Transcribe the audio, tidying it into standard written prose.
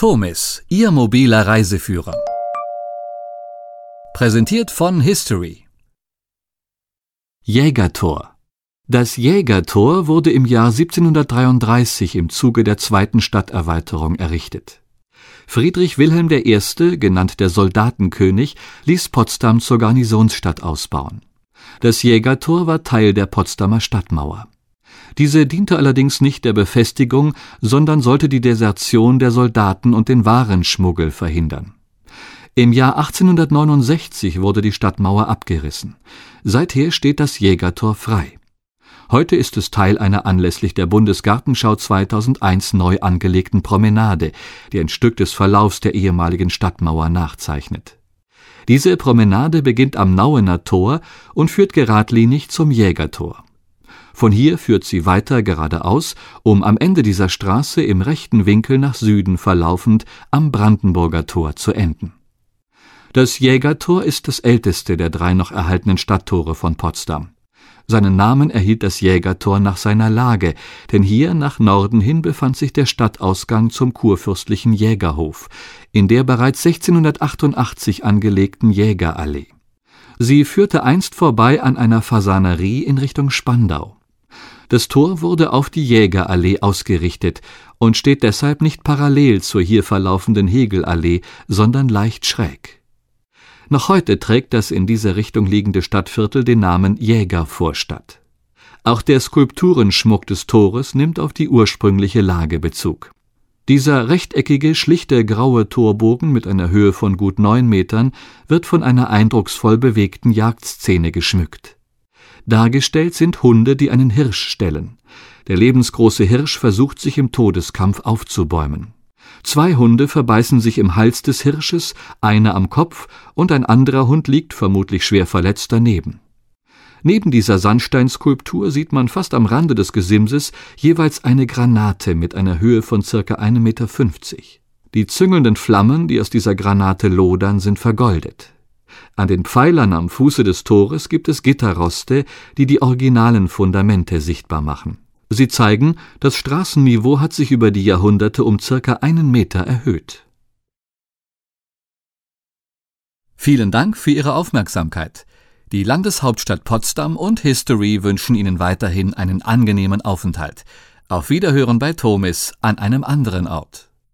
Tomis, Ihr mobiler Reiseführer. Präsentiert von History. Jägertor. Das Jägertor wurde im Jahr 1733 im Zuge der zweiten Stadterweiterung errichtet. Friedrich Wilhelm I., genannt der Soldatenkönig, ließ Potsdam zur Garnisonsstadt ausbauen. Das Jägertor war Teil der Potsdamer Stadtmauer. Diese diente allerdings nicht der Befestigung, sondern sollte die Desertion der Soldaten und den Warenschmuggel verhindern. Im Jahr 1869 wurde die Stadtmauer abgerissen. Seither steht das Jägertor frei. Heute ist es Teil einer anlässlich der Bundesgartenschau 2001 neu angelegten Promenade, die ein Stück des Verlaufs der ehemaligen Stadtmauer nachzeichnet. Diese Promenade beginnt am Nauener Tor und führt geradlinig zum Jägertor. Von hier führt sie weiter geradeaus, um am Ende dieser Straße im rechten Winkel nach Süden verlaufend am Brandenburger Tor zu enden. Das Jägertor ist das älteste der 3 noch erhaltenen Stadttore von Potsdam. Seinen Namen erhielt das Jägertor nach seiner Lage, denn hier nach Norden hin befand sich der Stadtausgang zum kurfürstlichen Jägerhof, in der bereits 1688 angelegten Jägerallee. Sie führte einst vorbei an einer Fasanerie in Richtung Spandau. Das Tor wurde auf die Jägerallee ausgerichtet und steht deshalb nicht parallel zur hier verlaufenden Hegelallee, sondern leicht schräg. Noch heute trägt das in dieser Richtung liegende Stadtviertel den Namen Jägervorstadt. Auch der Skulpturenschmuck des Tores nimmt auf die ursprüngliche Lage Bezug. Dieser rechteckige, schlichte graue Torbogen mit einer Höhe von gut 9 Metern wird von einer eindrucksvoll bewegten Jagdszene geschmückt. Dargestellt sind Hunde, die einen Hirsch stellen. Der lebensgroße Hirsch versucht sich im Todeskampf aufzubäumen. 2 Hunde verbeißen sich im Hals des Hirsches, einer am Kopf und ein anderer Hund liegt vermutlich schwer verletzt daneben. Neben dieser Sandsteinskulptur sieht man fast am Rande des Gesimses jeweils eine Granate mit einer Höhe von ca. 1,50 Meter. Die züngelnden Flammen, die aus dieser Granate lodern, sind vergoldet. An den Pfeilern am Fuße des Tores gibt es Gitterroste, die die originalen Fundamente sichtbar machen. Sie zeigen, das Straßenniveau hat sich über die Jahrhunderte um ca. 1 Meter erhöht. Vielen Dank für Ihre Aufmerksamkeit. Die Landeshauptstadt Potsdam und History wünschen Ihnen weiterhin einen angenehmen Aufenthalt. Auf Wiederhören bei Tomis an einem anderen Ort.